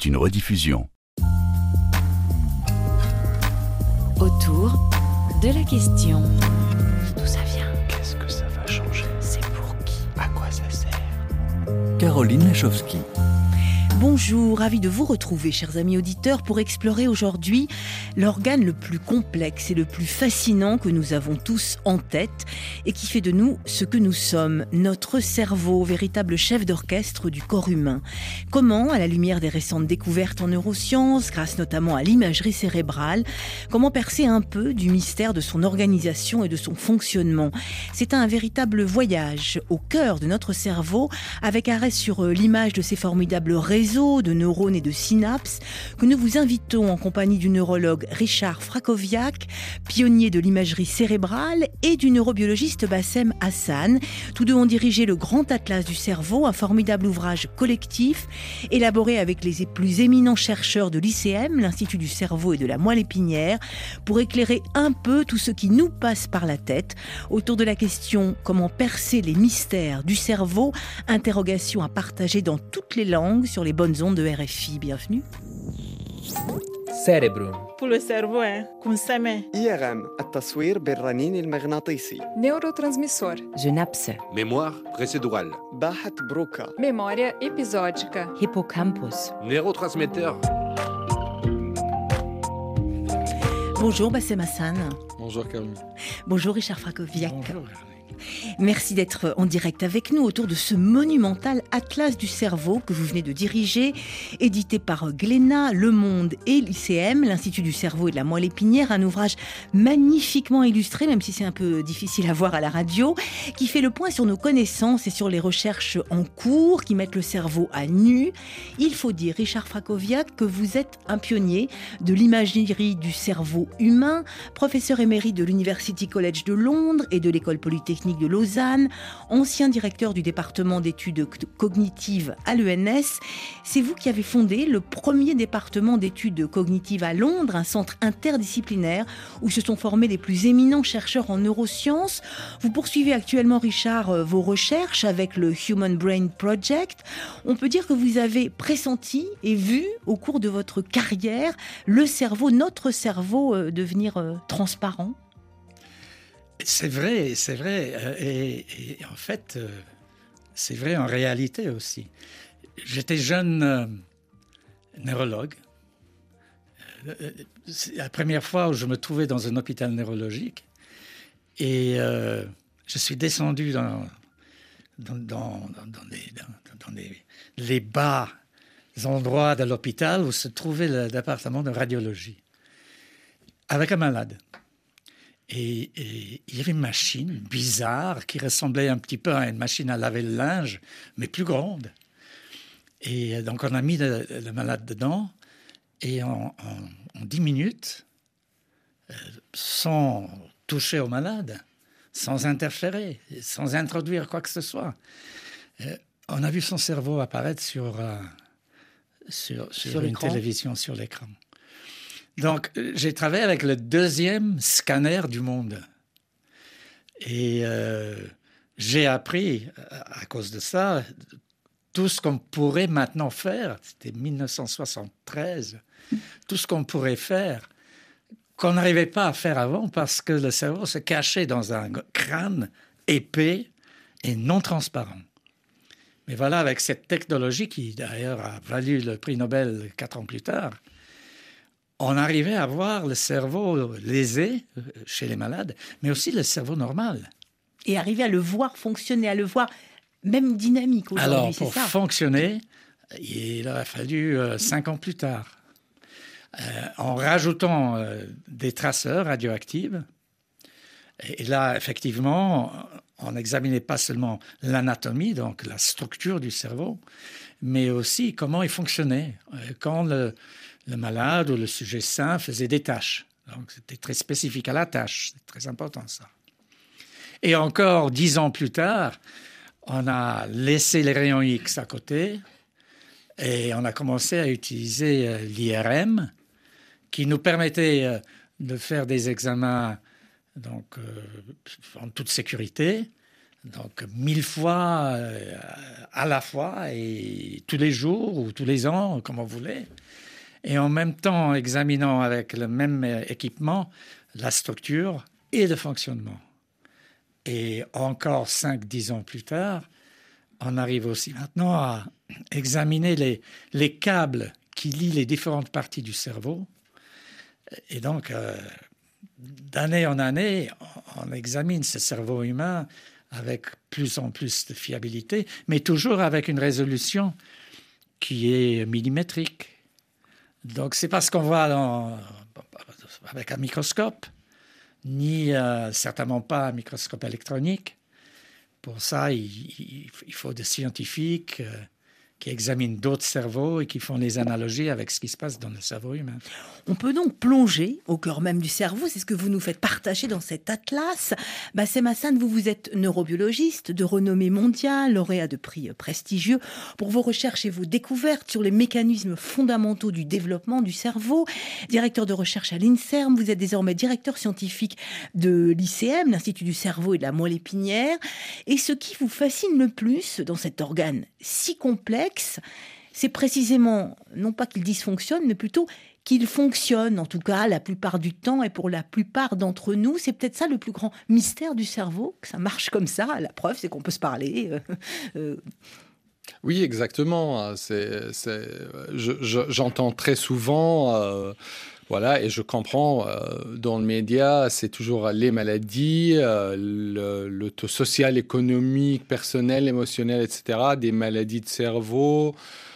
est une rediffusion. Autour de la question. D'où ça vient? Qu'est-ce que ça va changer? C'est pour qui? À quoi ça sert? Caroline Lachowski. Bonjour, ravi de vous retrouver, chers amis auditeurs, pour explorer aujourd'hui l'organe le plus complexe et le plus fascinant que nous avons tous en tête et qui fait de nous ce que nous sommes, notre cerveau, véritable chef d'orchestre du corps humain. Comment, à la lumière des récentes découvertes en neurosciences, grâce notamment à l'imagerie cérébrale, comment percer un peu du mystère de son organisation et de son fonctionnement? C'est un véritable voyage au cœur de notre cerveau, avec arrêt sur l'image de ces formidables réseaux de neurones et de synapses que nous vous invitons en compagnie du neurologue Richard Frakowiak, pionnier de l'imagerie cérébrale, et du neurobiologiste Bassem Hassan. Tous deux ont dirigé le Grand Atlas du cerveau, un formidable ouvrage collectif élaboré avec les plus éminents chercheurs de l'ICM, l'Institut du cerveau et de la moelle épinière, pour éclairer un peu tout ce qui nous passe par la tête autour de la question comment percer les mystères du cerveau, interrogation à partager dans toutes les langues sur les bonnes ondes de RFI. Bienvenue. Cérebro. Pour le cerveau, consomme. IRM التصوير بالرنين المغناطيسي. Neurotransmissor. Synapse. Mémoire précédurale. باحة بروكا. Memória episódica. Hippocampus. Neurotransmetteur. Bonjour Bassem Hassan. Bonjour Caroline. Bonjour Richard Frakowiak. Bonjour. Merci d'être en direct avec nous autour de ce monumental atlas du cerveau que vous venez de diriger, édité par Glénat, Le Monde et l'ICM, l'Institut du cerveau et de la moelle épinière, un ouvrage magnifiquement illustré, même si c'est un peu difficile à voir à la radio, qui fait le point sur nos connaissances et sur les recherches en cours qui mettent le cerveau à nu. Il faut dire, Richard Frakowiak, que vous êtes un pionnier de l'imagerie du cerveau humain, professeur émérite de l'University College de Londres et de l'École Polytechnique de Lausanne, ancien directeur du département d'études cognitives à l'ENS. C'est vous qui avez fondé le premier département d'études cognitives à Londres, un centre interdisciplinaire où se sont formés les plus éminents chercheurs en neurosciences. Vous poursuivez actuellement, Richard, vos recherches avec le Human Brain Project. On peut dire que vous avez pressenti et vu au cours de votre carrière le cerveau, notre cerveau, devenir transparent. C'est vrai. Et en fait, c'est vrai en réalité aussi. J'étais jeune neurologue. C'est la première fois où je me trouvais dans un hôpital neurologique. Et je suis descendu dans les bas endroits de l'hôpital où se trouvait le département de radiologie, avec un malade. Et il y avait une machine bizarre qui ressemblait un petit peu à une machine à laver le linge, mais plus grande. Et donc, on a mis le malade dedans. Et en 10 minutes, sans toucher au malade, sans interférer, sans introduire quoi que ce soit, on a vu son cerveau apparaître sur une télévision, sur l'écran. Donc, j'ai travaillé avec le deuxième scanner du monde. Et j'ai appris, à cause de ça, tout ce qu'on pourrait maintenant faire. C'était 1973. Tout ce qu'on pourrait faire, qu'on n'arrivait pas à faire avant parce que le cerveau se cachait dans un crâne épais et non transparent. Mais voilà, avec cette technologie qui, d'ailleurs, a valu le prix Nobel 4 ans plus tard, on arrivait à voir le cerveau lésé chez les malades, mais aussi le cerveau normal. Et arriver à le voir fonctionner, à le voir même dynamique aujourd'hui, alors, c'est pour ça. fonctionner, il a fallu 5 ans plus tard. En rajoutant des traceurs radioactifs. Et là, effectivement, on n'examinait pas seulement l'anatomie, donc la structure du cerveau, mais aussi comment il fonctionnait quand le malade ou le sujet sain faisait des tâches. Donc, c'était très spécifique à la tâche. C'est très important, ça. Et encore 10 ans plus tard, on a laissé les rayons X à côté et on a commencé à utiliser l'IRM qui nous permettait de faire des examens donc, en toute sécurité Donc 1000 fois à la fois et tous les jours ou tous les ans, comme on voulait. Et en même temps, examinant avec le même équipement la structure et le fonctionnement. Et encore 5-10 ans plus tard, on arrive aussi maintenant à examiner les câbles qui lient les différentes parties du cerveau. Et donc, d'année en année, on examine ce cerveau humain avec plus en plus de fiabilité, mais toujours avec une résolution qui est millimétrique. Donc, c'est pas ce qu'on voit avec un microscope, ni certainement pas un microscope électronique. Pour ça, il faut des scientifiques qui examinent d'autres cerveaux et qui font les analogies avec ce qui se passe dans le cerveau humain. On peut donc plonger au cœur même du cerveau, c'est ce que vous nous faites partager dans cet atlas. Bassem Hassan, vous êtes neurobiologiste de renommée mondiale, lauréat de prix prestigieux pour vos recherches et vos découvertes sur les mécanismes fondamentaux du développement du cerveau. Directeur de recherche à l'INSERM, vous êtes désormais directeur scientifique de l'ICM, l'Institut du cerveau et de la moelle épinière. Et ce qui vous fascine le plus dans cet organe si complexe, c'est précisément, non pas qu'il dysfonctionne, mais plutôt qu'il fonctionne, en tout cas la plupart du temps et pour la plupart d'entre nous. C'est peut-être ça le plus grand mystère du cerveau, que ça marche comme ça. La preuve, c'est qu'on peut se parler. Oui, exactement. J'entends très souvent... Voilà, et je comprends, dans le média, c'est toujours les maladies, le taux social, économique, personnel, émotionnel, etc., des maladies de cerveau,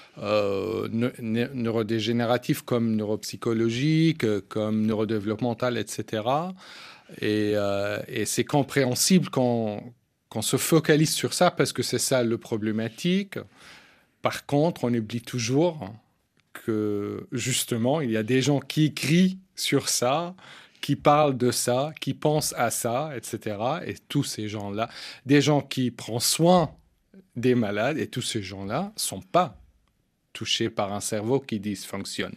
neurodégénératives comme neuropsychologiques, comme neurodéveloppementales, etc. Et c'est compréhensible qu'on se focalise sur ça parce que c'est ça le problématique. Par contre, on oublie toujours que justement, il y a des gens qui écrivent sur ça, qui parlent de ça, qui pensent à ça, etc. Et tous ces gens-là, des gens qui prennent soin des malades, et tous ces gens-là ne sont pas touchés par un cerveau qui dysfonctionne.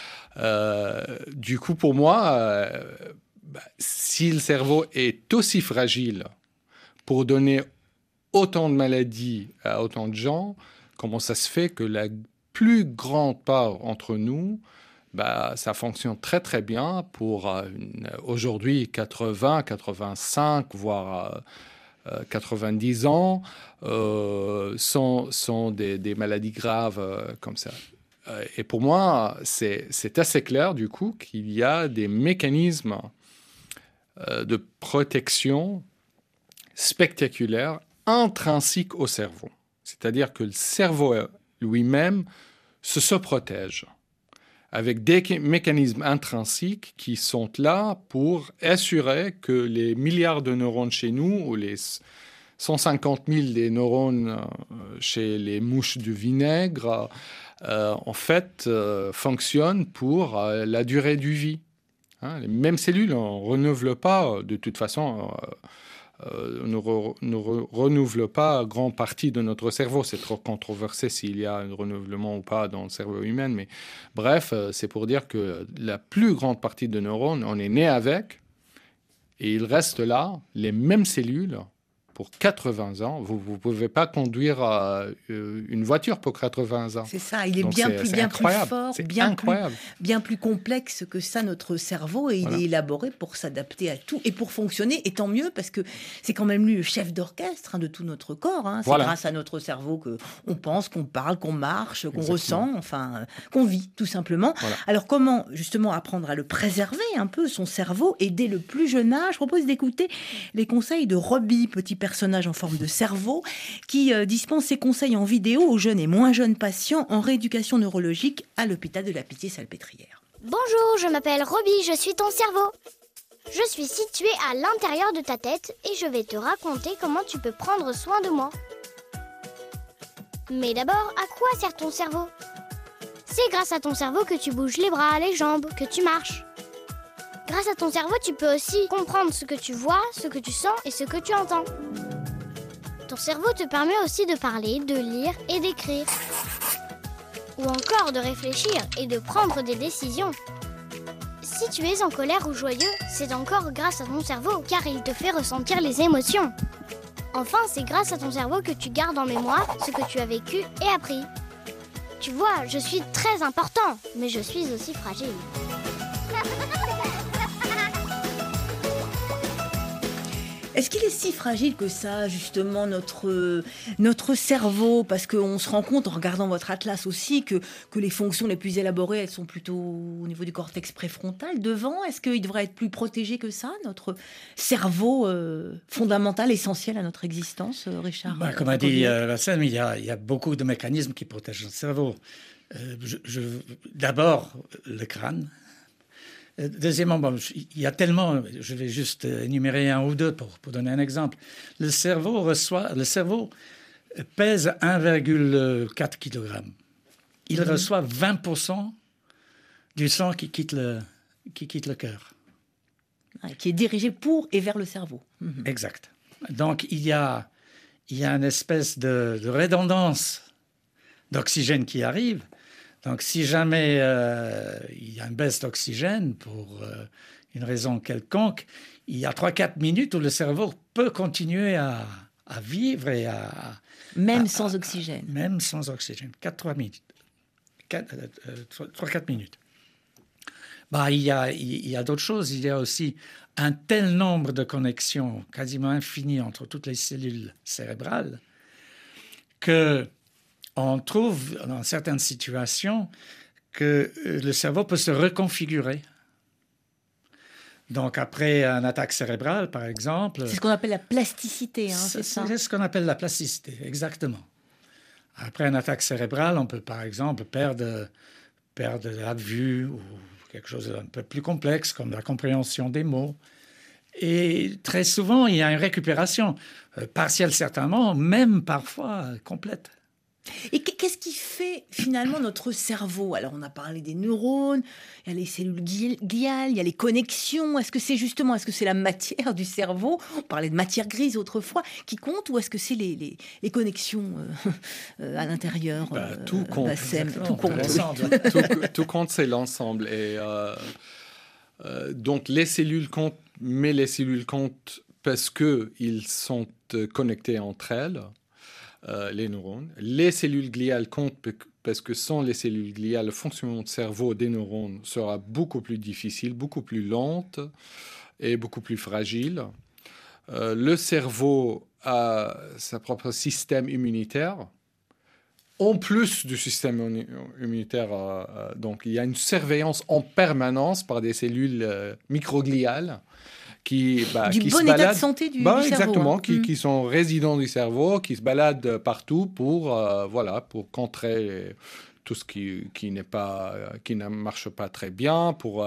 Du coup, pour moi, si le cerveau est aussi fragile pour donner autant de maladies à autant de gens, comment ça se fait que la plus grande part entre nous, ça fonctionne très très bien pour aujourd'hui 80, 85, voire 90 ans, sans des maladies graves comme ça. Et pour moi, c'est assez clair du coup qu'il y a des mécanismes de protection spectaculaires intrinsèques au cerveau. C'est-à-dire que le cerveau lui-même se protège avec des mécanismes intrinsèques qui sont là pour assurer que les milliards de neurones chez nous, ou les 150 000 des neurones chez les mouches du vinaigre, en fait, fonctionnent pour la durée du vie. Les mêmes cellules, on ne renouvelle pas, de toute façon... ne renouvelle pas grande partie de notre cerveau. C'est trop controversé s'il y a un renouvellement ou pas dans le cerveau humain. Mais bref, c'est pour dire que la plus grande partie de neurones, on est né avec et il reste là, les mêmes cellules, pour 80 ans. Vous ne pouvez pas conduire une voiture pour 80 ans. C'est ça, il est Donc bien plus fort, bien plus complexe que ça, notre cerveau, et il est élaboré pour s'adapter à tout et pour fonctionner, et tant mieux, parce que c'est quand même lui le chef d'orchestre de tout notre corps. C'est grâce à notre cerveau qu'on pense, qu'on parle, qu'on marche, qu'on ressent, enfin, qu'on vit, tout simplement. Alors comment, justement, apprendre à le préserver un peu, son cerveau, et dès le plus jeune âge? Je propose d'écouter les conseils de Roby, petit personnage en forme de cerveau, qui dispense ses conseils en vidéo aux jeunes et moins jeunes patients en rééducation neurologique à l'hôpital de la Pitié-Salpêtrière. Bonjour, je m'appelle Roby, je suis ton cerveau. Je suis situé à l'intérieur de ta tête et je vais te raconter comment tu peux prendre soin de moi. Mais d'abord, à quoi sert ton cerveau? C'est grâce à ton cerveau que tu bouges les bras, les jambes, que tu marches. Grâce à ton cerveau, tu peux aussi comprendre ce que tu vois, ce que tu sens et ce que tu entends. Ton cerveau te permet aussi de parler, de lire et d'écrire. Ou encore de réfléchir et de prendre des décisions. Si tu es en colère ou joyeux, c'est encore grâce à ton cerveau, car il te fait ressentir les émotions. Enfin, c'est grâce à ton cerveau que tu gardes en mémoire ce que tu as vécu et appris. Tu vois, je suis très important, mais je suis aussi fragile. Est-ce qu'il est si fragile que ça, justement, notre cerveau? Parce qu'on se rend compte, en regardant votre atlas aussi, que les fonctions les plus élaborées, elles sont plutôt au niveau du cortex préfrontal, devant. Est-ce qu'il devrait être plus protégé que ça, notre cerveau fondamental, essentiel à notre existence, Richard? Comme a dit Bassem, il y a beaucoup de mécanismes qui protègent le cerveau. D'abord, le crâne. Deuxièmement, il y a tellement, je vais juste énumérer un ou deux pour donner un exemple. Le cerveau pèse 1,4 kg. Il reçoit 20% du sang qui quitte le cœur. Qui est dirigé pour et vers le cerveau. Exact. Donc, il y a une espèce de redondance d'oxygène qui arrive. Donc, si jamais il y a une baisse d'oxygène pour une raison quelconque, il y a 3-4 minutes où le cerveau peut continuer à vivre et Même sans oxygène. Même sans oxygène. 3-4 minutes. Il y a d'autres choses. Il y a aussi un tel nombre de connexions quasiment infinies entre toutes les cellules cérébrales que on trouve dans certaines situations que le cerveau peut se reconfigurer. Donc, après une attaque cérébrale, par exemple... C'est ce qu'on appelle la plasticité, c'est ça? C'est ce qu'on appelle la plasticité, exactement. Après une attaque cérébrale, on peut, par exemple, perdre la vue ou quelque chose d'un peu plus complexe, comme la compréhension des mots. Et très souvent, il y a une récupération partielle, certainement, même parfois complète. Et qu'est-ce qui fait finalement notre cerveau? Alors, on a parlé des neurones, il y a les cellules gliales, il y a les connexions. Est-ce que c'est la matière du cerveau? On parlait de matière grise autrefois, qui compte, ou est-ce que c'est les connexions à l'intérieur? Tout compte. Bassem, tout compte. Tout compte, c'est l'ensemble. Et donc, les cellules comptent, mais les cellules comptent parce qu'ils sont connectés entre elles. Les neurones. Les cellules gliales comptent parce que sans les cellules gliales, le fonctionnement du cerveau des neurones sera beaucoup plus difficile, beaucoup plus lente et beaucoup plus fragile. Le cerveau a sa propre système immunitaire. En plus du système immunitaire, donc il y a une surveillance en permanence par des cellules microgliales qui bon état de santé du cerveau. Exactement, qui sont résidents du cerveau, qui se baladent partout pour contrer tout ce qui ne marche pas très bien, pour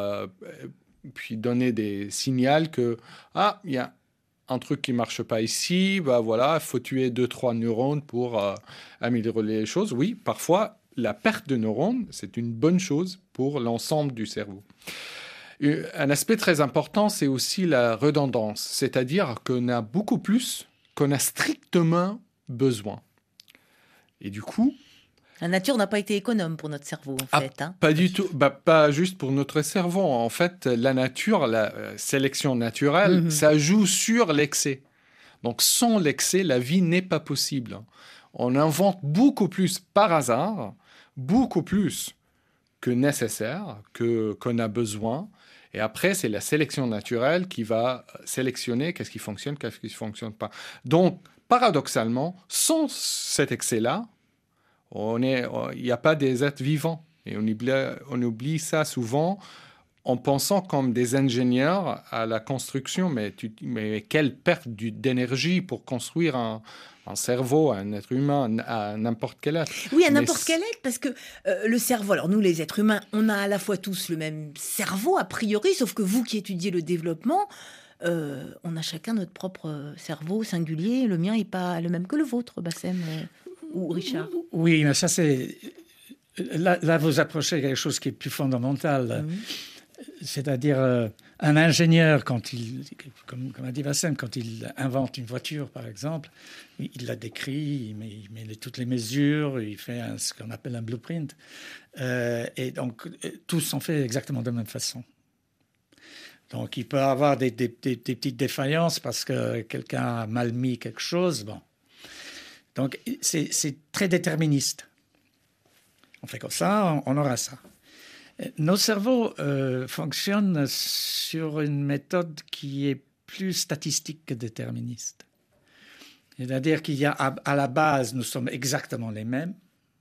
puis donner des signaux que il y a un truc qui marche pas ici, il faut tuer 2-3 neurones pour améliorer les choses. Oui, parfois la perte de neurones, c'est une bonne chose pour l'ensemble du cerveau. Un aspect très important, c'est aussi la redondance, c'est-à-dire qu'on a beaucoup plus qu'on a strictement besoin. Et du coup... La nature n'a pas été économe pour notre cerveau, en fait. Pas du tout, pas juste pour notre cerveau. En fait, la nature, la sélection naturelle, ça joue sur l'excès. Donc, sans l'excès, la vie n'est pas possible. On invente beaucoup plus par hasard, beaucoup plus que nécessaire, qu'on a besoin. Et après, c'est la sélection naturelle qui va sélectionner qu'est-ce qui fonctionne, qu'est-ce qui ne fonctionne pas. Donc, paradoxalement, sans cet excès-là, il n'y a pas des êtres vivants. Et on oublie ça souvent en pensant comme des ingénieurs à la construction. Mais quelle perte d'énergie pour construire un cerveau, un être humain, à n'importe quel être. Oui, à n'importe quel être, parce que le cerveau, alors nous les êtres humains, on a à la fois tous le même cerveau, a priori, sauf que vous qui étudiez le développement, on a chacun notre propre cerveau singulier. Le mien n'est pas le même que le vôtre, Bassem ou Richard. Oui, mais ça c'est... Là, vous approchez quelque chose qui est plus fondamental. C'est-à-dire un ingénieur, comme a dit Bassem, quand il invente une voiture, par exemple, il la décrit, il met toutes les mesures, il fait ce qu'on appelle un blueprint. Et donc, tous sont faits exactement de la même façon. Donc, il peut y avoir des petites défaillances parce que quelqu'un a mal mis quelque chose. Bon. Donc, c'est très déterministe. On fait comme ça, on aura ça. Nos cerveaux fonctionnent sur une méthode qui est plus statistique que déterministe. C'est-à-dire qu'il y a, à la base, nous sommes exactement les mêmes,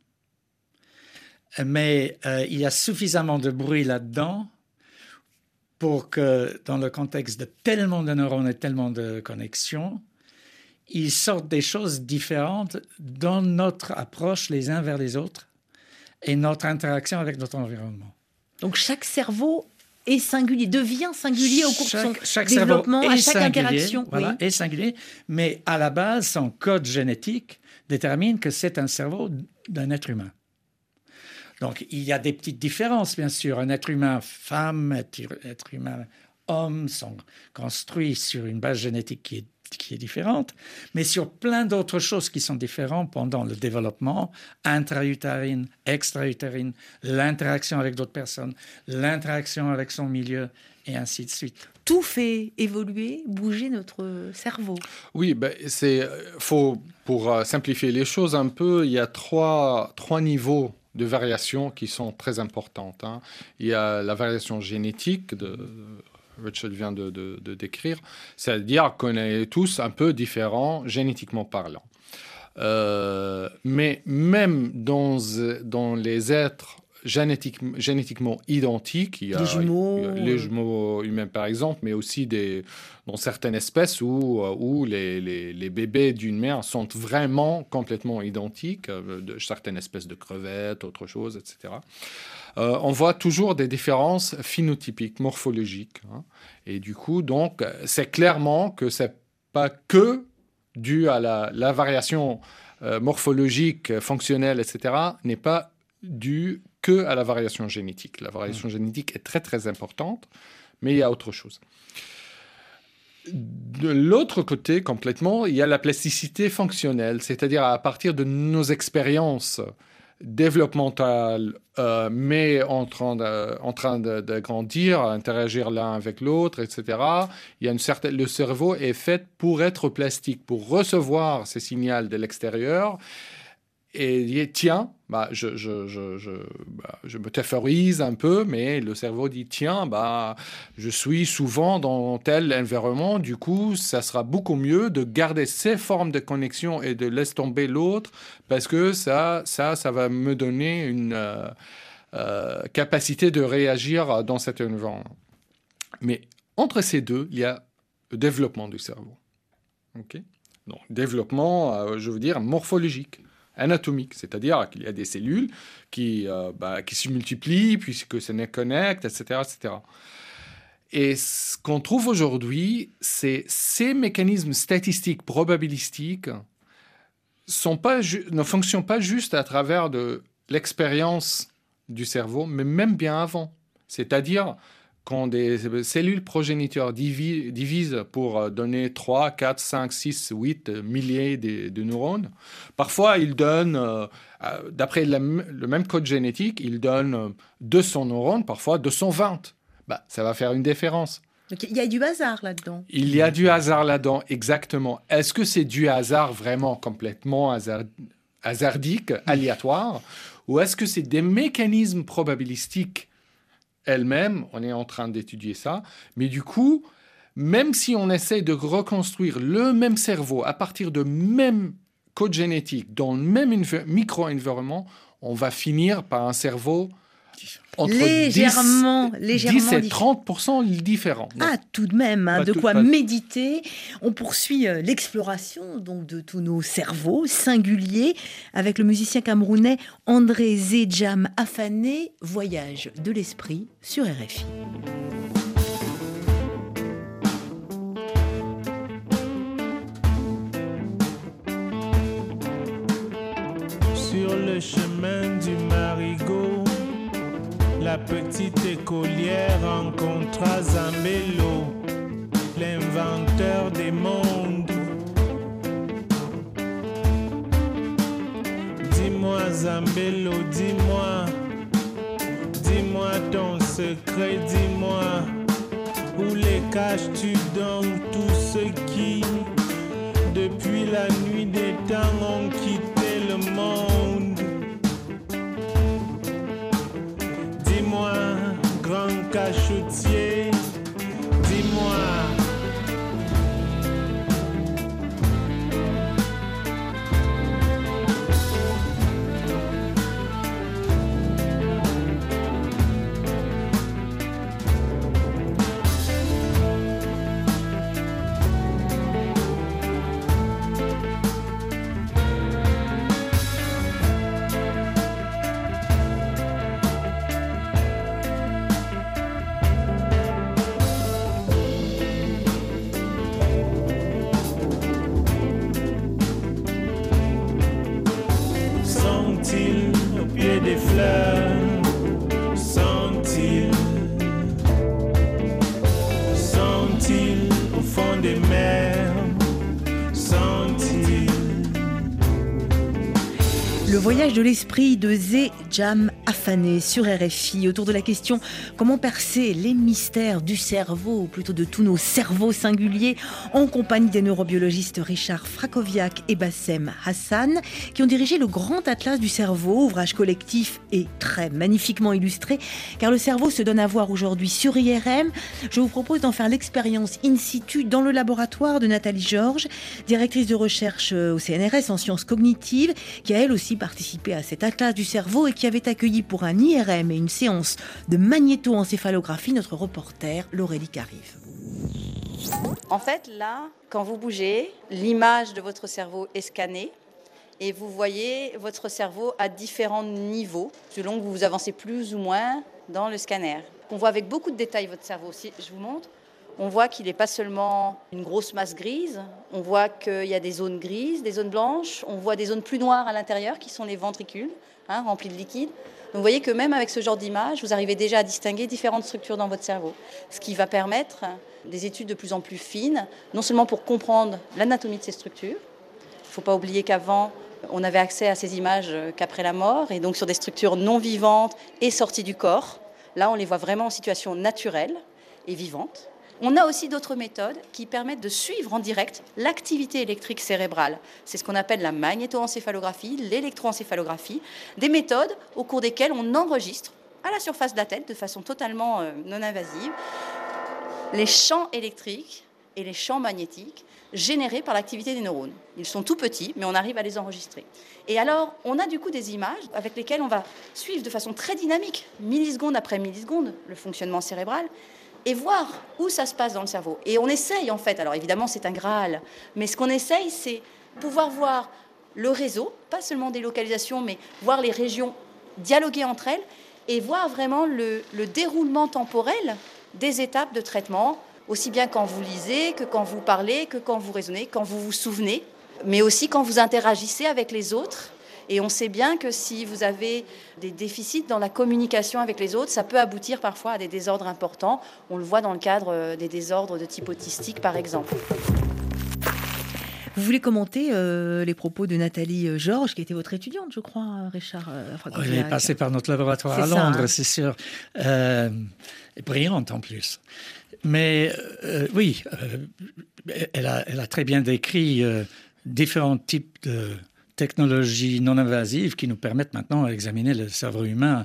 mais il y a suffisamment de bruit là-dedans pour que, dans le contexte de tellement de neurones et tellement de connexions, ils sortent des choses différentes dans notre approche les uns vers les autres et notre interaction avec notre environnement. Donc chaque cerveau est singulier, devient singulier au cours de son développement, à chaque singulier, interaction. Voilà, est singulier, mais à la base, son code génétique détermine que c'est un cerveau d'un être humain. Donc, il y a des petites différences, bien sûr. Un être humain femme, être humain homme sont construits sur une base génétique qui est différente, mais sur plein d'autres choses qui sont différentes pendant le développement, intra-utérine, extra-utérine, l'interaction avec d'autres personnes, l'interaction avec son milieu, et ainsi de suite. Tout fait évoluer, bouger notre cerveau. Oui, pour simplifier les choses un peu, il y a trois niveaux de variation qui sont très importantes. Hein. Il y a la variation génétique Richard vient de décrire, c'est-à-dire qu'on est tous un peu différents génétiquement parlant. Mais même dans les êtres génétiquement identiques, il y a les jumeaux humains par exemple, mais aussi dans certaines espèces où les bébés d'une mère sont vraiment complètement identiques, de certaines espèces de crevettes, autre chose, etc. On voit toujours des différences phénotypiques, morphologiques. Hein. Et du coup, donc, c'est clairement que ce n'est pas que dû à la variation morphologique, fonctionnelle, etc., n'est pas dû que à la variation génétique. La variation génétique est très, très importante, mais il y a autre chose. De l'autre côté, complètement, il y a la plasticité fonctionnelle, c'est-à-dire à partir de nos expériences développementales, mais en train de grandir, interagir l'un avec l'autre, etc. Il y a le cerveau est fait pour être plastique, pour recevoir ces signaux de l'extérieur. Et il dit, tiens, je métaphorise un peu, mais le cerveau dit, tiens, je suis souvent dans tel environnement, du coup, ça sera beaucoup mieux de garder ces formes de connexion et de laisser tomber l'autre, parce que ça va me donner une capacité de réagir dans cet environnement. Mais entre ces deux, il y a le développement du cerveau. Okay ? Donc, développement, je veux dire, morphologique. Anatomique, c'est-à-dire qu'il y a des cellules qui se multiplient puisque ça se connecte, etc., etc. Et ce qu'on trouve aujourd'hui, c'est ces mécanismes statistiques, probabilistiques, ne fonctionnent pas juste à travers de l'expérience du cerveau, mais même bien avant. C'est-à-dire quand des cellules progéniteurs divisent pour donner 3, 4, 5, 6, 8 milliers de neurones, parfois ils donnent, d'après le même code génétique, ils donnent 200 neurones, parfois 220. Ça va faire une différence. Donc il y a du hasard là-dedans. Il y a du hasard là-dedans, exactement. Est-ce que c'est du hasard vraiment complètement hasardique, aléatoire, ou est-ce que c'est des mécanismes probabilistiques elle-même, on est en train d'étudier ça, mais du coup, même si on essaie de reconstruire le même cerveau à partir de même code génétique, dans le même micro-environnement, on va finir par un cerveau entre 10 et 30% différents. Ah, tout de même, de quoi méditer. On poursuit l'exploration donc de tous nos cerveaux singuliers avec le musicien camerounais André Zedjam Afané, Voyage de l'esprit sur RFI. Sur le chemin du marigot, la petite écolière rencontra Zambello, l'inventeur des mondes. Dis-moi Zambello, dis-moi ton secret, dis-moi Où les caches-tu donc tous ceux qui, depuis la nuit des temps, ont quitté le monde? Dis-moi, grand cachotier, dis-moi. Sont-ils au pied des fleurs? Sont-ils au fond des mers? Sont-ils? Le voyage de l'esprit de Zé Jam Afané sur RFI, autour de la question comment percer les mystères du cerveau, ou plutôt de tous nos cerveaux singuliers, en compagnie des neurobiologistes Richard Frakowiak et Bassem Hassan, qui ont dirigé le Grand Atlas du cerveau, ouvrage collectif et très magnifiquement illustré, car le cerveau se donne à voir aujourd'hui sur IRM. Je vous propose d'en faire l'expérience in situ dans le laboratoire de Nathalie Georges, directrice de recherche au CNRS en sciences cognitives, qui a elle aussi participé à cet atlas du cerveau et qui avait accueilli pour un IRM et une séance de magnétoencéphalographie notre reporter Laurélie Carive. En fait, là, quand vous bougez, l'image de votre cerveau est scannée et vous voyez votre cerveau à différents niveaux, selon que vous avancez plus ou moins dans le scanner. On voit avec beaucoup de détails votre cerveau aussi. Je vous montre. On voit qu'il n'est pas seulement une grosse masse grise, on voit qu'il y a des zones grises, des zones blanches, on voit des zones plus noires à l'intérieur qui sont les ventricules, remplis de liquide. Donc vous voyez que même avec ce genre d'image, vous arrivez déjà à distinguer différentes structures dans votre cerveau, ce qui va permettre des études de plus en plus fines, non seulement pour comprendre l'anatomie de ces structures. Il ne faut pas oublier qu'avant, on n'avait accès à ces images qu'après la mort, et donc sur des structures non vivantes et sorties du corps. Là, on les voit vraiment en situation naturelle et vivante. On a aussi d'autres méthodes qui permettent de suivre en direct l'activité électrique cérébrale. C'est ce qu'on appelle la magnétoencéphalographie, l'électroencéphalographie, des méthodes au cours desquelles on enregistre à la surface de la tête, de façon totalement non invasive, les champs électriques et les champs magnétiques générés par l'activité des neurones. Ils sont tout petits, mais on arrive à les enregistrer. Et alors, on a du coup des images avec lesquelles on va suivre de façon très dynamique, milliseconde après milliseconde, le fonctionnement cérébral, et voir où ça se passe dans le cerveau. Et on essaye en fait, alors évidemment c'est un Graal, mais ce qu'on essaye c'est pouvoir voir le réseau, pas seulement des localisations, mais voir les régions dialoguer entre elles et voir vraiment le déroulement temporel des étapes de traitement, aussi bien quand vous lisez, que quand vous parlez, que quand vous raisonnez, quand vous vous souvenez, mais aussi quand vous interagissez avec les autres. Et on sait bien que si vous avez des déficits dans la communication avec les autres, ça peut aboutir parfois à des désordres importants. On le voit dans le cadre des désordres de type autistique, par exemple. Vous voulez commenter les propos de Nathalie Georges, qui était votre étudiante, je crois, Richard Frakowiak. Elle est passée par notre laboratoire à Londres, c'est sûr. Et brillante en plus. Mais oui, elle a très bien décrit différents types de technologies non invasives qui nous permettent maintenant d'examiner le cerveau humain,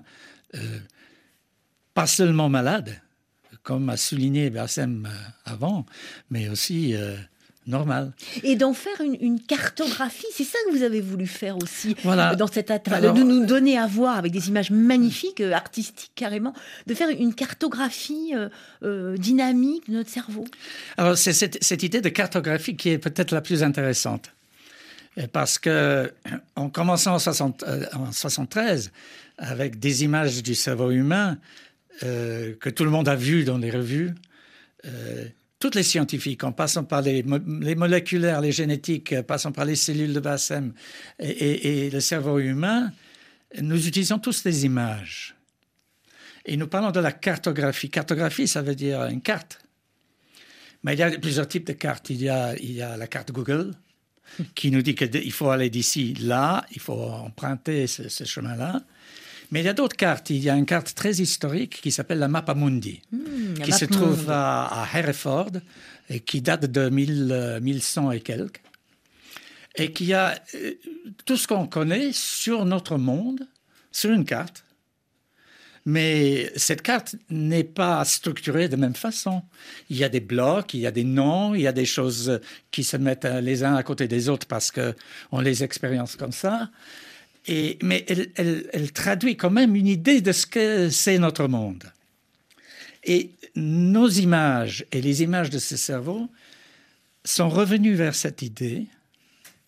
pas seulement malade, comme a souligné Bassem avant, mais aussi normal. Et d'en faire une cartographie, c'est ça que vous avez voulu faire aussi, voilà. Dans cet atlas, de nous donner à voir avec des images magnifiques, artistiques carrément, de faire une cartographie dynamique de notre cerveau. Alors c'est cette idée de cartographie qui est peut-être la plus intéressante. Parce qu'en commençant en 1973, avec des images du cerveau humain que tout le monde a vues dans les revues, tous les scientifiques, en passant par les moléculaires, les génétiques, passant par les cellules de Bassem et le cerveau humain, nous utilisons tous des images. Et nous parlons de la cartographie. Cartographie, ça veut dire une carte. Mais il y a plusieurs types de cartes. Il y a la carte Google, qui nous dit qu'il faut aller d'ici là, il faut emprunter ce chemin-là. Mais il y a d'autres cartes. Il y a une carte très historique qui s'appelle la Mappamundi. qui se trouve à Hereford et qui date de 1100 et quelques, et qui a tout ce qu'on connaît sur notre monde, sur une carte. Mais cette carte n'est pas structurée de la même façon. Il y a des blocs, il y a des noms, il y a des choses qui se mettent les uns à côté des autres parce qu'on les expérience comme ça. Mais elle traduit quand même une idée de ce que c'est notre monde. Et nos images et les images de ce cerveau sont revenues vers cette idée. Pourquoi ?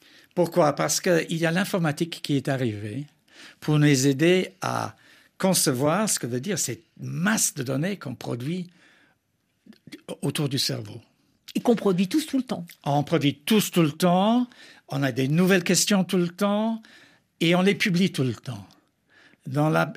Parce qu'il y a l'informatique qui est arrivée pour nous aider à concevoir ce que veut dire cette masse de données qu'on produit autour du cerveau. Et qu'on produit tous tout le temps. On produit tous tout le temps, on a des nouvelles questions tout le temps, et on les publie tout le temps. Dans la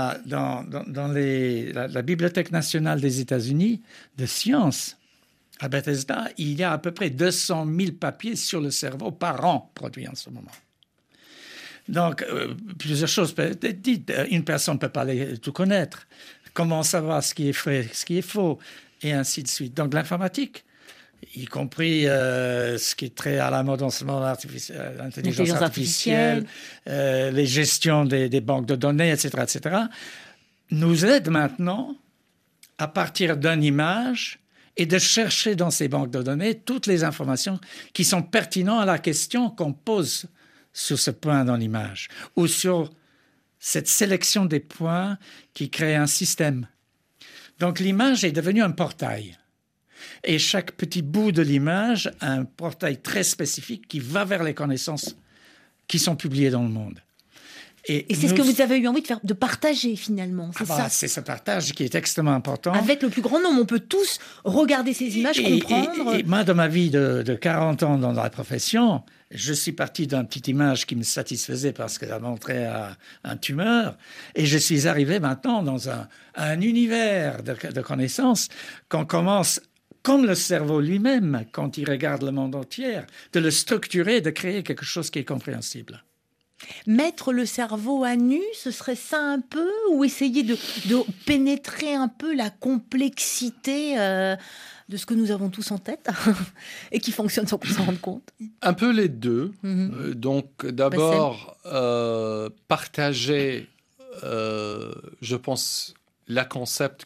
Bibliothèque nationale des États-Unis de sciences, à Bethesda, il y a à peu près 200 000 papiers sur le cerveau par an produits en ce moment. Donc, plusieurs choses peuvent être dites. Une personne ne peut pas tout connaître. Comment savoir ce qui est vrai, ce qui est faux, et ainsi de suite. Donc, l'informatique, y compris ce qui est très à la mode en ce moment, l'intelligence artificielle, les gestions des banques de données, etc., nous aide maintenant, à partir d'une image, et de chercher dans ces banques de données toutes les informations qui sont pertinentes à la question qu'on pose sur ce point dans l'image, ou sur cette sélection des points qui crée un système. Donc l'image est devenue un portail. Et chaque petit bout de l'image a un portail très spécifique qui va vers les connaissances qui sont publiées dans le monde. Et c'est ce que vous avez eu envie de partager finalement, c'est ça ? C'est ce partage qui est extrêmement important. Avec le plus grand nombre, on peut tous regarder ces images, comprendre. Et moi, dans ma vie de 40 ans dans la profession, je suis parti d'une petite image qui me satisfaisait parce qu'elle montrait un tumeur, et je suis arrivé maintenant dans un univers de connaissances qu'on commence, comme le cerveau lui-même, quand il regarde le monde entier, de le structurer, de créer quelque chose qui est compréhensible. Mettre le cerveau à nu, ce serait ça un peu, ou essayer de pénétrer un peu la complexité de ce que nous avons tous en tête et qui fonctionne sans qu'on s'en rende compte ? Un peu les deux. Donc d'abord, partager, je pense, le concept,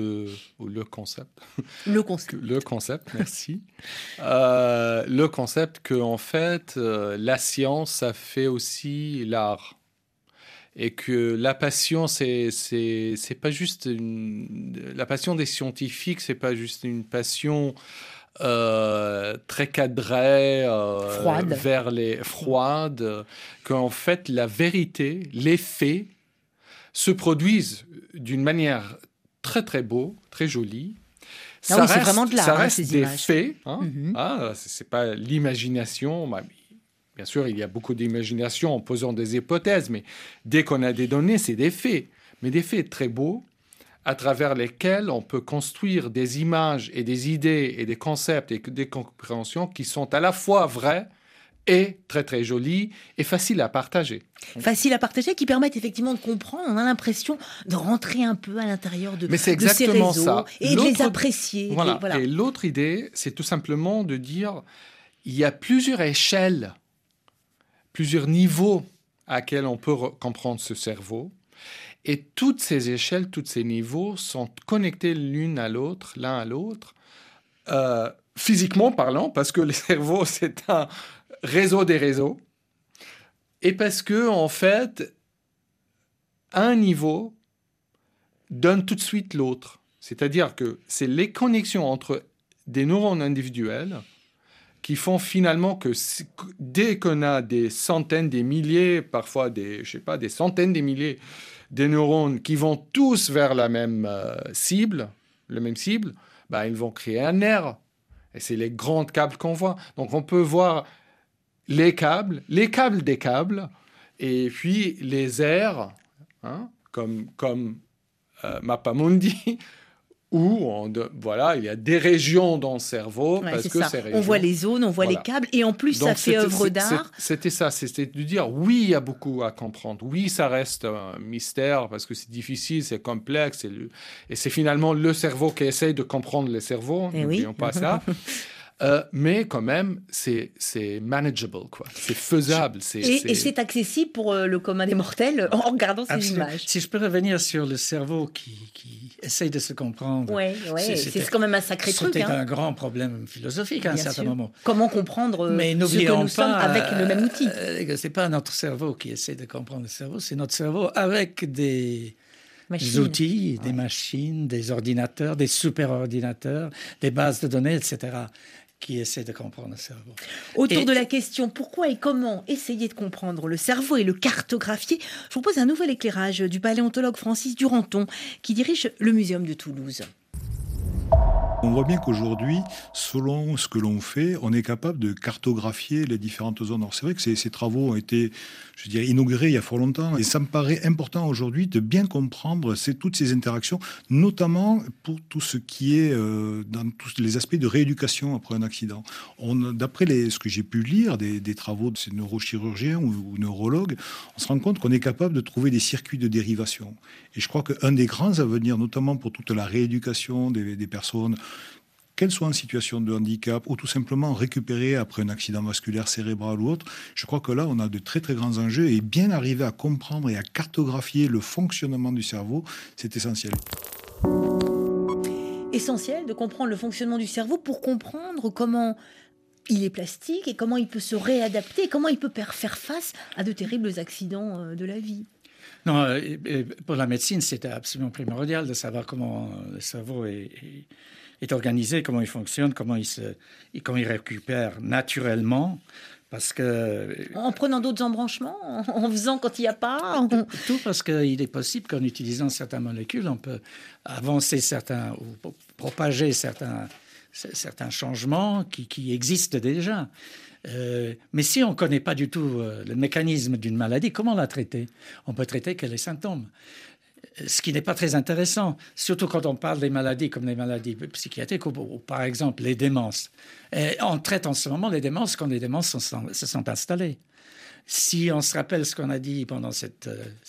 merci. Le concept que, en fait, la science, ça fait aussi l'art. Et que la passion, c'est pas juste la passion des scientifiques, c'est pas juste une passion très cadrée, froide, qu'en fait, la vérité, les faits, se produisent d'une manière très très beau, très jolie. C'est vraiment de l'art, ça reste ces des images. faits. C'est pas l'imagination. Bien sûr, il y a beaucoup d'imagination en posant des hypothèses, mais dès qu'on a des données, c'est des faits. Mais des faits très beaux, à travers lesquels on peut construire des images et des idées et des concepts et des compréhensions qui sont à la fois vraies et très très jolis et faciles à partager. Faciles à partager, qui permettent effectivement de comprendre. On a l'impression de rentrer un peu à l'intérieur de ces réseaux ça. Et de les apprécier. Voilà. Et l'autre idée, c'est tout simplement de dire il y a plusieurs échelles, plusieurs niveaux à quels on peut comprendre ce cerveau. Et toutes ces échelles, tous ces niveaux sont connectés l'un à l'autre, physiquement parlant, parce que le cerveau, c'est un réseau des réseaux, et parce que, en fait, un niveau donne tout de suite l'autre. C'est-à-dire que c'est les connexions entre des neurones individuels qui font finalement que dès qu'on a des centaines, des milliers, parfois des centaines de milliers de neurones qui vont tous vers la même cible, ils vont créer un nerf. Et c'est les grands câbles qu'on voit. Donc on peut voir les câbles des câbles, et puis les aires, comme Mappamundi, où il y a des régions dans le cerveau parce que ces régions... On voit les zones, on voit les câbles, et en plus, donc, ça fait œuvre d'art. C'était ça, c'était de dire, oui, il y a beaucoup à comprendre. Oui, ça reste un mystère parce que c'est difficile, c'est complexe, et c'est finalement le cerveau qui essaye de comprendre les cerveaux. N'oublions pas ça. Mais quand même, c'est manageable, quoi. C'est faisable. Et c'est accessible pour le commun des mortels en regardant ces images. Si je peux revenir sur le cerveau qui essaye de se comprendre. C'est quand même un sacré truc. C'était un grand problème philosophique à un certain moment. Comment comprendre ce que nous sommes avec le même outil. C'est pas notre cerveau qui essaie de comprendre le cerveau, c'est notre cerveau avec des outils, des machines, des ordinateurs, des super-ordinateurs, des bases de données, etc., qui essaient de comprendre le cerveau. Autour de la question pourquoi et comment essayer de comprendre le cerveau et le cartographier, je propose un nouvel éclairage du paléontologue Francis Duranton, qui dirige le Muséum de Toulouse. On voit bien qu'aujourd'hui, selon ce que l'on fait, on est capable de cartographier les différentes zones. Alors c'est vrai que ces travaux ont été, inaugurés il y a fort longtemps. Et ça me paraît important aujourd'hui de bien comprendre toutes ces interactions, notamment pour tout ce qui est dans tous les aspects de rééducation après un accident. D'après ce que j'ai pu lire, des travaux de ces neurochirurgiens ou neurologues, on se rend compte qu'on est capable de trouver des circuits de dérivation. Et je crois qu'un des grands avenirs, notamment pour toute la rééducation des personnes, qu'elles soient en situation de handicap ou tout simplement récupérées après un accident vasculaire cérébral ou autre, je crois que là, on a de très très grands enjeux et bien arriver à comprendre et à cartographier le fonctionnement du cerveau, c'est essentiel. Essentiel de comprendre le fonctionnement du cerveau pour comprendre comment il est plastique et comment il peut se réadapter, comment il peut faire face à de terribles accidents de la vie. Non, pour la médecine, c'était absolument primordial de savoir comment le cerveau est organisé, comment il fonctionne, comment il récupère naturellement. Parce que... En prenant d'autres embranchements, en faisant quand il n'y a pas... Tout parce qu'il est possible qu'en utilisant certaines molécules, on peut avancer ou propager certains changements qui existent déjà. Mais si on ne connaît pas du tout le mécanisme d'une maladie, comment la traiter ? On peut traiter que les symptômes. Ce qui n'est pas très intéressant, surtout quand on parle des maladies comme les maladies psychiatriques ou par exemple les démences. Et on traite en ce moment les démences quand les démences se sont installées. Si on se rappelle ce qu'on a dit pendant cette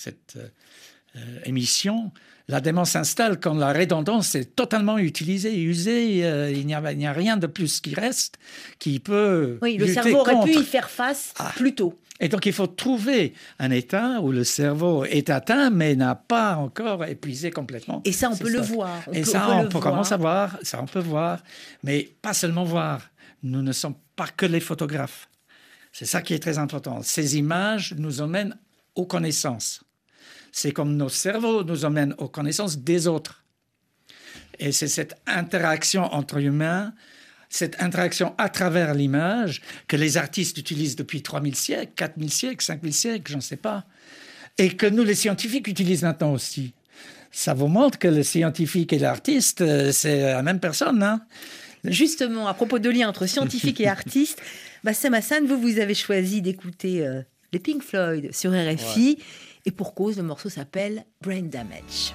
émission, la démence s'installe quand la redondance est totalement utilisée, usée. Il n'y a rien de plus qui reste qui peut lutter contre. Le cerveau aurait pu y faire face plus tôt. Et donc, il faut trouver un état où le cerveau est atteint, mais n'a pas encore épuisé complètement. Et ça, on peut le voir. On peut commencer à voir. Ça, on peut voir. Mais pas seulement voir. Nous ne sommes pas que les photographes. C'est ça qui est très important. Ces images nous emmènent aux connaissances. C'est comme nos cerveaux nous emmènent aux connaissances des autres. Et c'est cette interaction entre humains, cette interaction à travers l'image que les artistes utilisent depuis 3000 siècles, 4000 siècles, 5000 siècles, je ne sais pas. Et que nous, les scientifiques, utilisent maintenant aussi. Ça vous montre que le scientifique et l'artiste, c'est la même personne, hein ? Justement, à propos de lien entre scientifique et artiste, Bassem Hassan, vous avez choisi d'écouter les Pink Floyd sur RFI. Ouais. Et pour cause, le morceau s'appelle Brain Damage.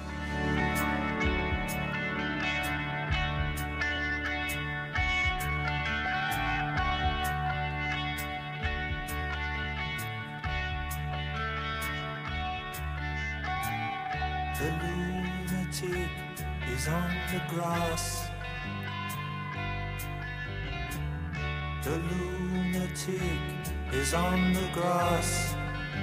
The lunatic is on the grass. The lunatic is on the grass.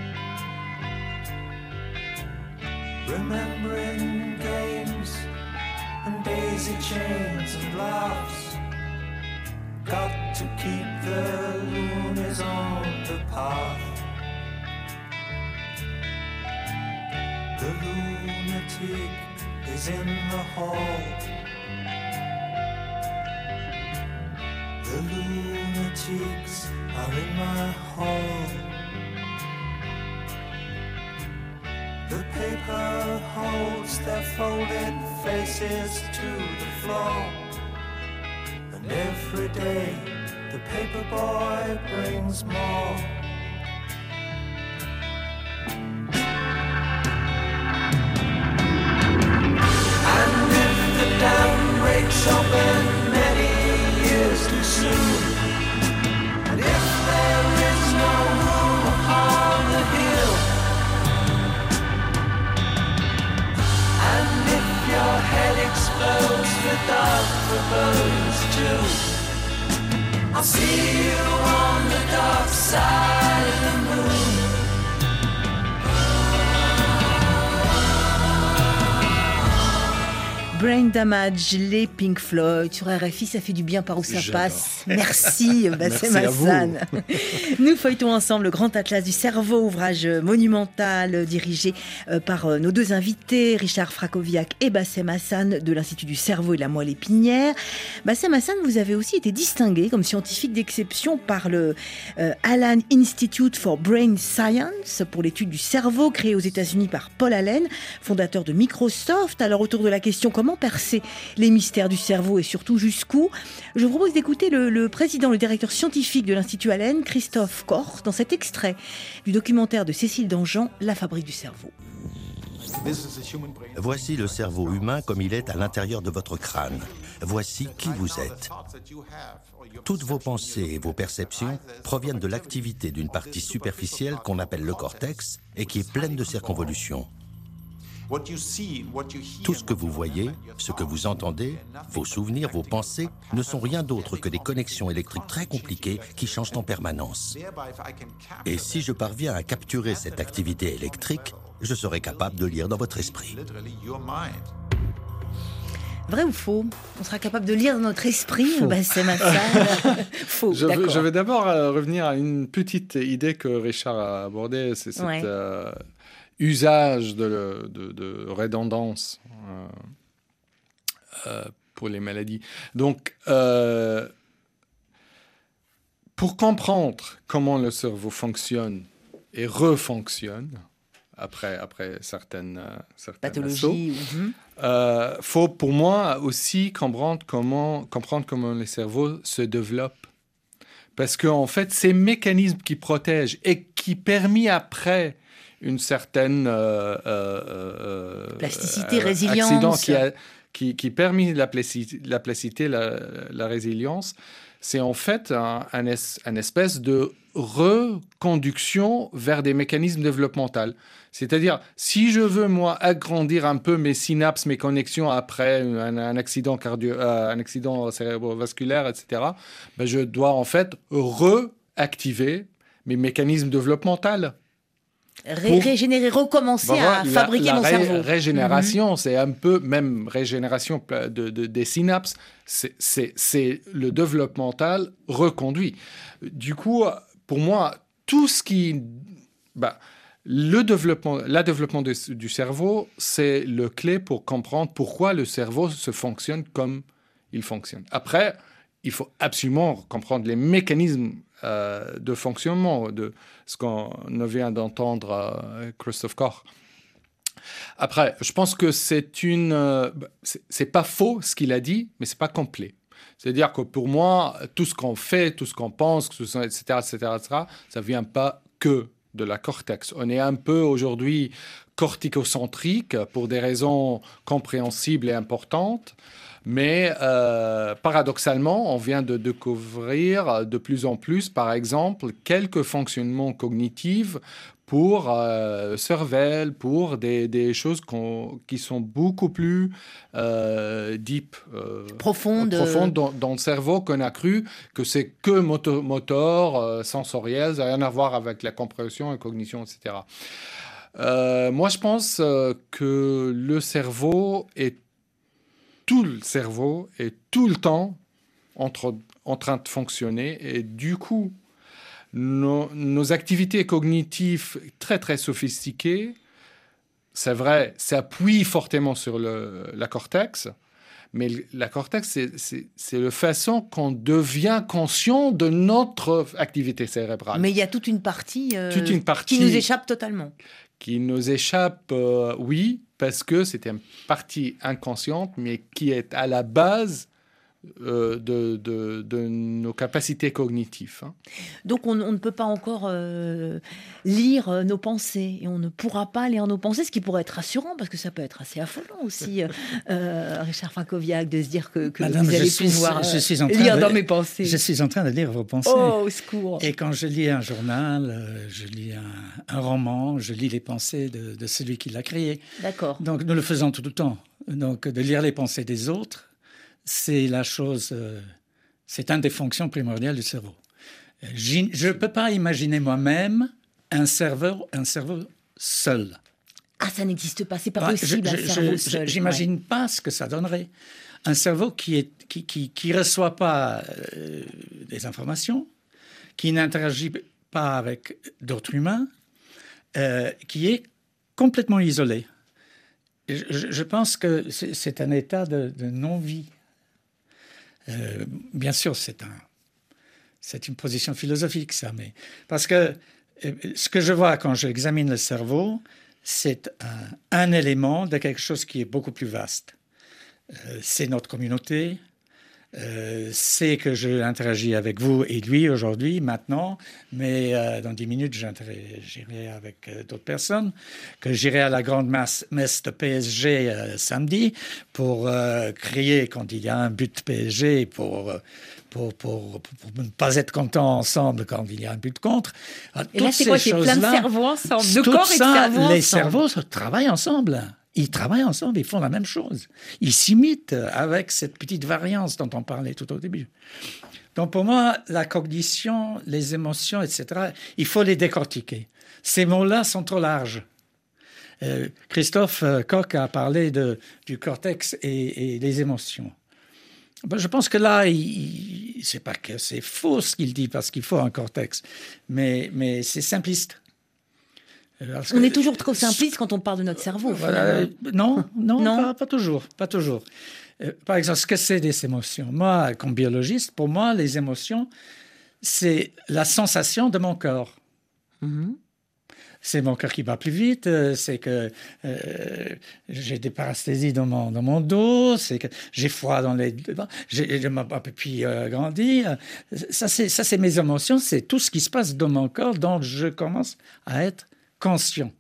Remembering games and daisy chains and laughs. Got to keep the loonies on the path. The lunatic is in the hall. The lunatics are in my hall. The paper holds their folded faces to the floor. And every day the paper boy brings more. And if the explodes without purpose too. I'll see you on the dark side of the moon. Brain Damage, les Pink Floyd sur RFI, ça fait du bien par où ça passe. Merci Bassem Hassan. Nous feuilletons ensemble le Grand Atlas du cerveau, ouvrage monumental dirigé par nos deux invités, Richard Frakowiak et Bassem Hassan de l'Institut du cerveau et de la moelle épinière. Bassem Hassan, vous avez aussi été distingué comme scientifique d'exception par le Allen Institute for Brain Science pour l'étude du cerveau, créé aux États-Unis par Paul Allen, fondateur de Microsoft. Alors autour de la question comment percer les mystères du cerveau et surtout jusqu'où, je vous propose d'écouter le président, le directeur scientifique de l'Institut Allen, Christophe Koch, dans cet extrait du documentaire de Cécile Dangean, La fabrique du cerveau. Voici le cerveau humain comme il est à l'intérieur de votre crâne. Voici qui vous êtes. Toutes vos pensées et vos perceptions proviennent de l'activité d'une partie superficielle qu'on appelle le cortex et qui est pleine de circonvolutions. Tout ce que vous voyez, ce que vous entendez, vos souvenirs, vos pensées, ne sont rien d'autre que des connexions électriques très compliquées qui changent en permanence. Et si je parviens à capturer cette activité électrique, je serai capable de lire dans votre esprit. Vrai ou faux? On sera capable de lire dans notre esprit, Bassem Hassan. Faux, je vais d'abord revenir à une petite idée que Richard a abordée, c'est cette... usage de redondance pour les maladies. Donc, pour comprendre comment le cerveau fonctionne et refonctionne après certaines pathologies, faut pour moi aussi comprendre comment le cerveau se développe. Parce qu'en fait, ces mécanismes qui protègent et qui permettent après une certaine plasticité, résilience, accident qui permet la plasticité, la résilience, c'est en fait un espèce de reconduction vers des mécanismes développementaux. C'est-à-dire, si je veux, moi, agrandir un peu mes synapses, mes connexions après un accident cérébrovasculaire, etc., ben je dois en fait reactiver mes mécanismes développementaux. Régénérer, recommencer à fabriquer mon cerveau. Régénération, c'est un peu, même régénération des synapses, c'est le développemental reconduit. Du coup, pour moi, tout ce qui... le développement du cerveau, c'est le clé pour comprendre pourquoi le cerveau se fonctionne comme il fonctionne. Après, il faut absolument comprendre les mécanismes de fonctionnement de ce qu'on vient d'entendre Christophe Koch. Après, je pense que c'est pas faux ce qu'il a dit, mais c'est pas complet. C'est-à-dire que pour moi, tout ce qu'on fait, tout ce qu'on pense, etc., ça vient pas que de la cortex. On est un peu aujourd'hui corticocentrique pour des raisons compréhensibles et importantes. Mais paradoxalement, on vient de découvrir de plus en plus, par exemple, quelques fonctionnements cognitifs pour cervelle, pour des choses qui sont beaucoup plus deep, profondes dans le cerveau, qu'on a cru que c'est que moteur, sensoriel, ça n'a rien à voir avec la compréhension, la cognition, etc. Moi, je pense que tout le cerveau est tout le temps en train de fonctionner et du coup, nos activités cognitives très, très sophistiquées, c'est vrai, s'appuient fortement sur la cortex, mais la cortex, c'est la façon qu'on devient conscient de notre activité cérébrale. Mais il y a toute une partie qui nous échappe totalement. Qui nous échappe, oui, parce que c'est une partie inconsciente, mais qui est à la base de nos capacités cognitives. Donc on ne peut pas encore lire nos pensées, et on ne pourra pas lire nos pensées, ce qui pourrait être rassurant, parce que ça peut être assez affolant aussi, Richard Frakowiak, de se dire que Madame, vous allez pouvoir lire dans mes pensées. Je suis en train de lire vos pensées. Oh, au secours. Et quand je lis un journal, je lis un roman, je lis les pensées de celui qui l'a créé. D'accord. Donc nous le faisons tout le temps. Donc, de lire les pensées des autres, c'est c'est une des fonctions primordiales du cerveau. Je ne peux pas imaginer moi-même un cerveau seul. Ah, ça n'existe pas, c'est pas possible, un cerveau seul. J'imagine pas ce que ça donnerait. Un cerveau qui reçoit pas des informations, qui n'interagit pas avec d'autres humains, qui est complètement isolé. Je pense que c'est un état de non-vie. Bien sûr, c'est une position philosophique, ça, mais parce que ce que je vois quand j'examine le cerveau, c'est un élément de quelque chose qui est beaucoup plus vaste. C'est notre communauté, c'est que j'interagis avec vous et lui aujourd'hui, maintenant, mais dans 10 minutes, j'interagirai avec d'autres personnes, que j'irai à la grande messe de PSG samedi pour crier quand il y a un but PSG, pour ne pas être content ensemble quand il y a un but contre. Et là, c'est quoi? C'est plein de cerveaux ensemble, de corps et de cerveaux ensemble. Les cerveaux travaillent ensemble. Ils travaillent ensemble, ils font la même chose. Ils s'imitent avec cette petite variance dont on parlait tout au début. Donc pour moi, la cognition, les émotions, etc., il faut les décortiquer. Ces mots-là sont trop larges. Christophe Koch a parlé du cortex et des émotions. Je pense que là, c'est pas que c'est faux ce qu'il dit, parce qu'il faut un cortex, mais c'est simpliste. On est toujours trop simpliste quand on parle de notre cerveau. Non. Pas toujours. Par exemple, ce que c'est des émotions? Moi, comme biologiste, pour moi, les émotions, c'est la sensation de mon corps. Mm-hmm. C'est mon cœur qui bat plus vite, c'est que j'ai des parasthésies dans mon dos, c'est que j'ai froid dans les... ma pupille grandit. Ça, c'est mes émotions, c'est tout ce qui se passe dans mon corps dont je commence à être conscient.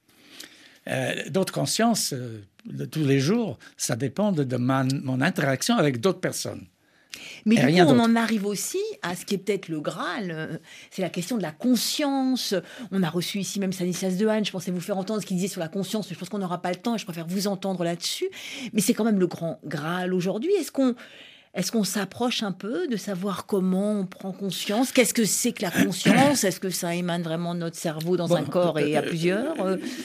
D'autres consciences, de tous les jours, ça dépend de mon interaction avec d'autres personnes. Mais du coup, on en arrive aussi à ce qui est peut-être le Graal, c'est la question de la conscience. On a reçu ici même Stanislas Dehaene, je pensais vous faire entendre ce qu'il disait sur la conscience, mais je pense qu'on n'aura pas le temps et je préfère vous entendre là-dessus. Mais c'est quand même le grand Graal aujourd'hui. Est-ce qu'on s'approche un peu de savoir comment on prend conscience? Qu'est-ce que c'est que la conscience? Est-ce que ça émane vraiment de notre cerveau dans un corps et à plusieurs?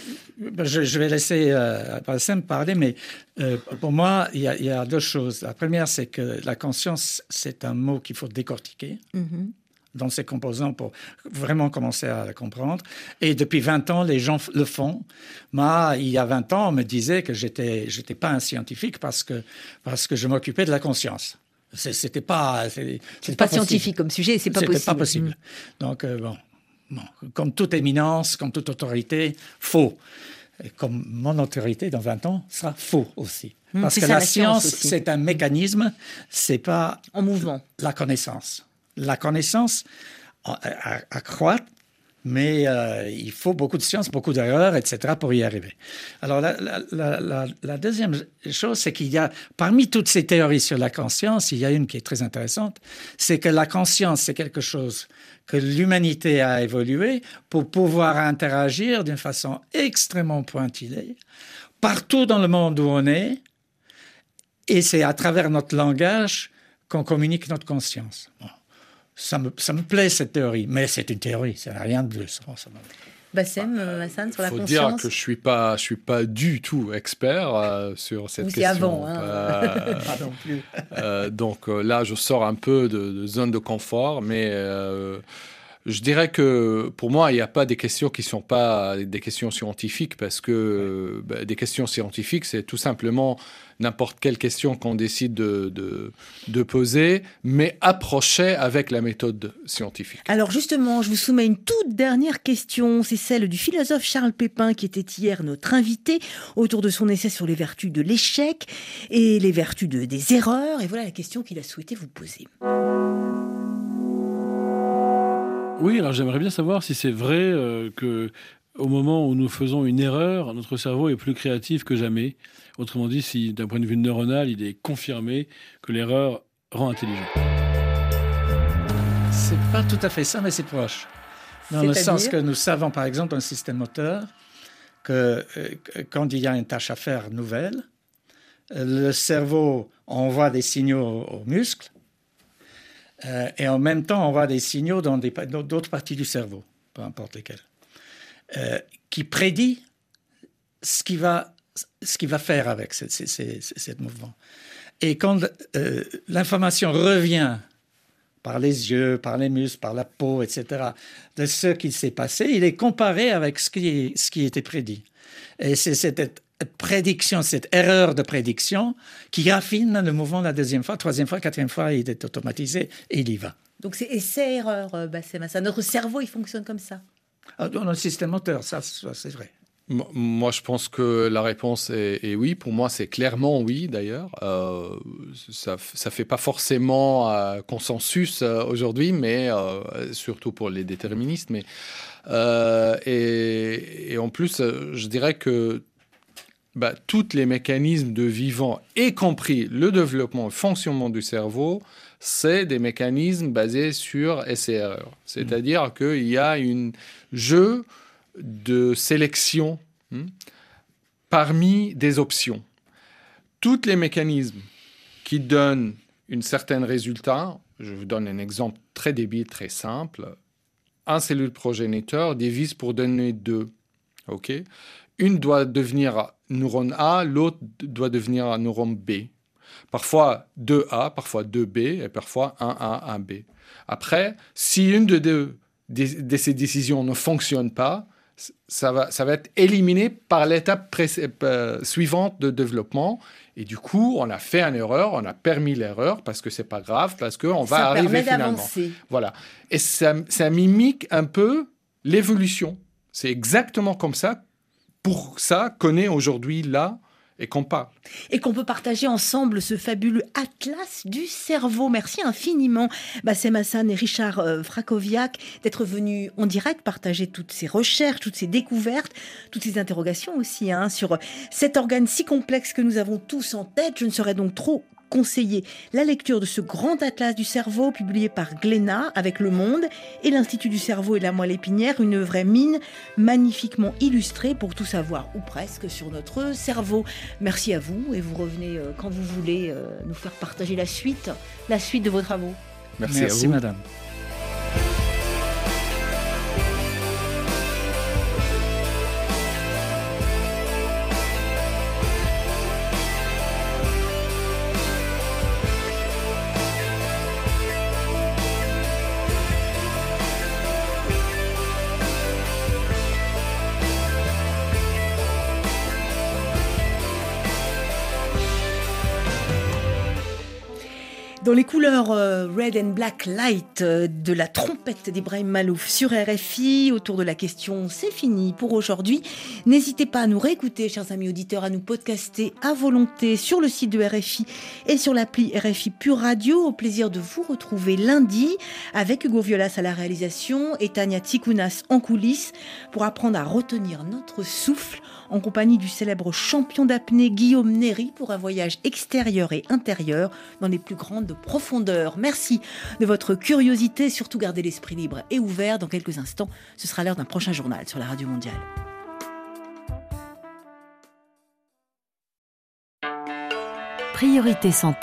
Je vais laisser Bassem parler, mais pour moi, il y a deux choses. La première, c'est que la conscience, c'est un mot qu'il faut décortiquer dans ses composants pour vraiment commencer à la comprendre. Et depuis 20 ans, les gens le font. Moi, il y a 20 ans, on me disait que j'étais pas un scientifique parce que je m'occupais de la conscience. C'était pas scientifique comme sujet, c'est pas possible. C'était pas possible. Donc, bon, comme toute éminence, comme toute autorité, faux. Et comme mon autorité, dans 20 ans, sera faux aussi. Parce que la science, c'est un mécanisme, c'est pas en mouvement. La connaissance. La connaissance accroît, mais il faut beaucoup de science, beaucoup d'erreurs, etc. pour y arriver. Alors, la deuxième chose, c'est qu'il y a, parmi toutes ces théories sur la conscience, il y a une qui est très intéressante, c'est que la conscience, c'est quelque chose que l'humanité a évolué pour pouvoir interagir d'une façon extrêmement pointillée partout dans le monde où on est, et c'est à travers notre langage qu'on communique notre conscience. Bon. Ça me plaît, cette théorie, mais c'est une théorie, ça n'a rien de plus. Bassem, Hassan, sur la conscience. Il faut dire que je suis pas du tout expert sur cette question. C'est avant, hein. Pas non plus. Donc là, je sors un peu de zone de confort, mais je dirais que pour moi, il n'y a pas des questions qui ne sont pas des questions scientifiques, parce que des questions scientifiques, c'est tout simplement n'importe quelle question qu'on décide de poser, mais approchée avec la méthode scientifique. Alors justement, je vous soumets une toute dernière question. C'est celle du philosophe Charles Pépin, qui était hier notre invité, autour de son essai sur les vertus de l'échec et les vertus des erreurs. Et voilà la question qu'il a souhaité vous poser. Oui, alors j'aimerais bien savoir si c'est vrai que au moment où nous faisons une erreur, notre cerveau est plus créatif que jamais. Autrement dit, si d'un point de vue neuronal, il est confirmé que l'erreur rend intelligent. C'est pas tout à fait ça, mais c'est proche. Dans le sens que nous savons, par exemple, dans le système moteur, que quand il y a une tâche à faire nouvelle, le cerveau envoie des signaux aux muscles et en même temps envoie des signaux dans d'autres parties du cerveau, peu importe lesquelles, qui prédit ce qu'il va faire avec ce mouvement. Et quand l'information revient par les yeux, par les muscles, par la peau, etc., de ce qui s'est passé, il est comparé avec ce qui était prédit. Et c'est cette prédiction, cette erreur de prédiction qui raffine le mouvement la deuxième fois, troisième fois, quatrième fois, il est automatisé et il y va. Donc c'est essai-erreur, Bassem Hassan. Notre cerveau, il fonctionne comme ça. Dans le système moteur, ça c'est vrai. Moi, je pense que la réponse est oui. Pour moi, c'est clairement oui, d'ailleurs. Ça fait pas forcément consensus aujourd'hui, mais surtout pour les déterministes. Mais, et en plus, je dirais que tous les mécanismes de vivant, y compris le développement, le fonctionnement du cerveau, c'est des mécanismes basés sur essai-erreur. C'est-à-dire qu'il y a un jeu de sélection parmi des options. Tous les mécanismes qui donnent un certain résultat, je vous donne un exemple très débile, très simple. Un cellule progéniteur divise pour donner 2. Okay? Une doit devenir neurone A, l'autre doit devenir un neurone B. Parfois 2A, parfois 2B et parfois 1A, 1B. Après, si une de ces décisions ne fonctionne pas, ça va être éliminé par l'étape suivante de développement. Et du coup, on a fait une erreur, on a permis l'erreur parce que c'est pas grave, parce qu'on va arriver finalement. D'avancer. Voilà. Et ça mimique un peu l'évolution. C'est exactement comme ça, pour ça qu'on est aujourd'hui là et qu'on parle. Et qu'on peut partager ensemble ce fabuleux atlas du cerveau. Merci infiniment, Bassem Hassan et Richard Frakowiak, d'être venus en direct partager toutes ces recherches, toutes ces découvertes, toutes ces interrogations aussi sur cet organe si complexe que nous avons tous en tête. Je ne saurais donc trop conseiller la lecture de ce grand atlas du cerveau publié par Glénat avec Le Monde et l'Institut du cerveau et de la moelle épinière, une vraie mine magnifiquement illustrée pour tout savoir, ou presque, sur notre cerveau. Merci à vous et vous revenez quand vous voulez nous faire partager la suite de vos travaux. Merci à vous. Madame. Dans les couleurs Red and Black Light de la trompette d'Ibrahim Malouf sur RFI, autour de la question c'est fini pour aujourd'hui. N'hésitez pas à nous réécouter, chers amis auditeurs, à nous podcaster à volonté sur le site de RFI et sur l'appli RFI Pure Radio. Au plaisir de vous retrouver lundi avec Hugo Violas à la réalisation et Tania Tikounas en coulisses pour apprendre à retenir notre souffle en compagnie du célèbre champion d'apnée Guillaume Néry pour un voyage extérieur et intérieur dans les plus grandes profondeurs. Merci de votre curiosité, surtout gardez l'esprit libre et ouvert. Dans quelques instants, ce sera l'heure d'un prochain journal sur la Radio Mondiale. Priorité santé.